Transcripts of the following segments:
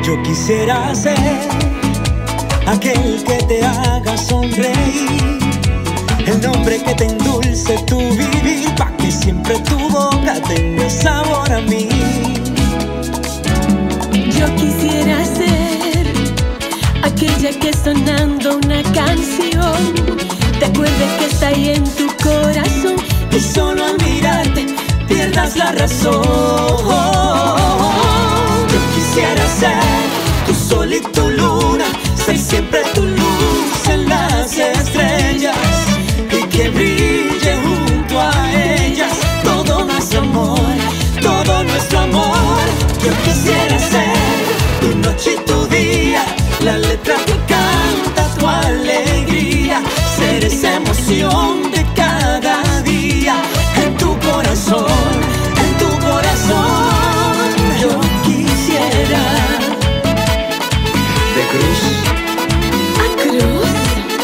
Yo quisiera ser aquel que te haga sonreír, el nombre que te endulce tu vivir, pa' que siempre tu boca tenga sabor a mí. Yo quisiera ser aquella que sonando una canción te acuerdes que está ahí en tu corazón y solo al mirarte pierdas la razón. Yo quisiera ser tu sol y tu luna, ser siempre tu luz en las estrellas y que brille junto a ellas todo nuestro amor, todo nuestro amor. Yo quisiera ser tu noche y tu día, la letra que canta tu alegría, ser esa emoción de cada día en tu corazón, en tu corazón. Yo quisiera de Cruz. ¿A Cruz?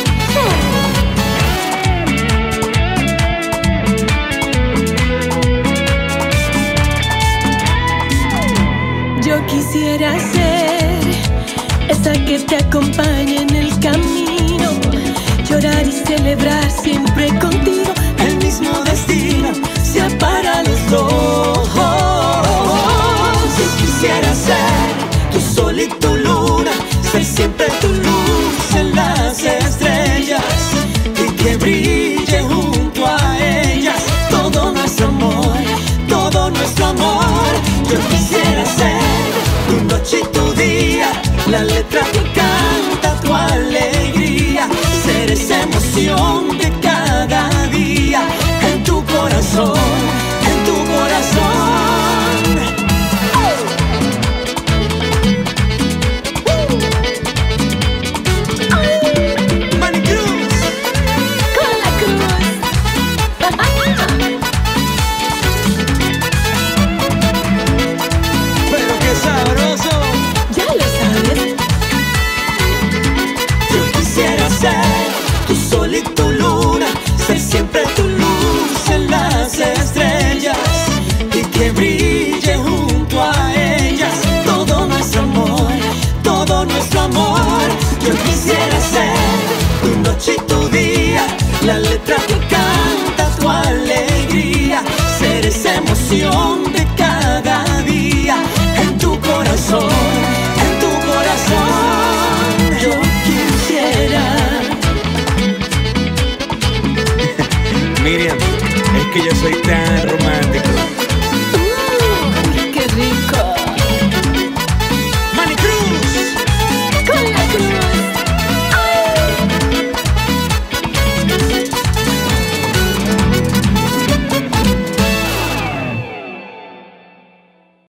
Yo quisiera ser esa que te acompañe en el camino, llorar y celebrar siempre contigo. El mismo destino sea para los dos. Yo quisiera ser tu sol y tu luna, ser siempre tu luz en las estrellas y que brille junto a ellas todo nuestro amor, todo nuestro amor. Yo quisiera ser tu noche y tu día, la letra que canta tu alegría, ser esa emoción de cada día en tu corazón, en tu corazón. Manny Cruz. Con la Cruz. Pero qué sabroso. Ya lo sabes. Yo quisiera ser tu sol y tu luna, ser siempre tu luz en las estrellas y que brille junto a ellas todo nuestro amor, todo nuestro amor. Yo quisiera ser tu noche y tu día, la letra que canta tu alegría, ser esa emoción de cada día en tu corazón, en tu corazón. Yo quisiera. Miriam, es que yo soy tan